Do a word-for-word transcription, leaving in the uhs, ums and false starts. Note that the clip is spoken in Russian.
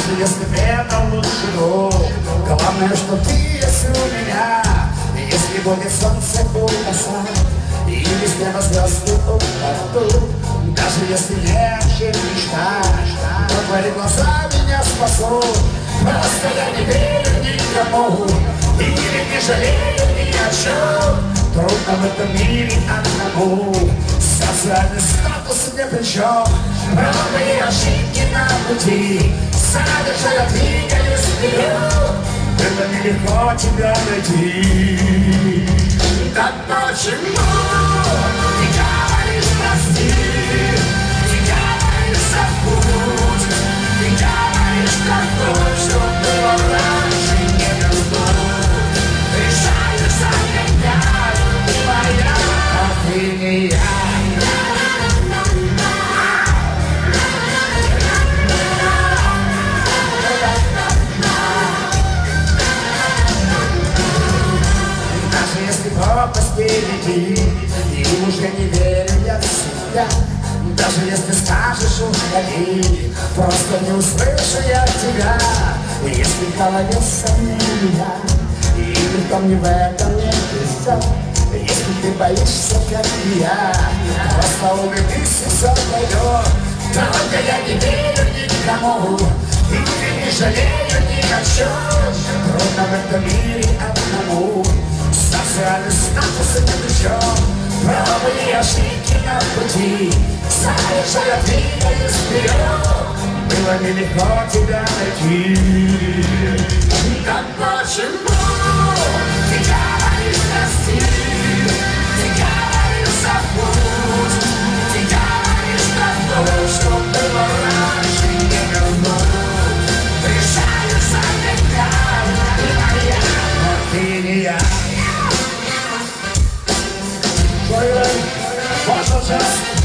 даже если это лучший друг. Главное, что ты есть у меня. И если будет солнце полоса, и без неба звезды упадут, даже если нечем мечтать, то твои глаза меня спасут. Просто я не верю никому и не жалею ни о чем. Трудно в этом мире одному, социальный статус не при чем. Пробы и ошибки на пути, сами же я двигаюсь вперед. Это нелегко тебя найти. Так почему ты говоришь прости, ты говоришь забудь, ты говоришь про то, что было раньше, не вернуть. Решаю за меня, твоя, а ты не я. Пропасть впереди, и уже не верю я в себя. Даже если скажешь уходи, просто не услышу я тебя. И если в голове сомнения, и притом не в этом нет все. Если ты боишься, как и я, просто улыбнись и все пройдет. Только я не верю никому и не жалею ни о чем. Трудно в этом мире одному, социальный статус не при чем. Пробы и ошибки на пути, знаешь, я двигаюсь вперед. Было нелегко тебя найти. Так почему ты говоришь прости, ты говоришь забудь, ты говоришь про то, что было раньше, не вернуть. Решаю за меня, ты моя, но ты не я. Можно сейчас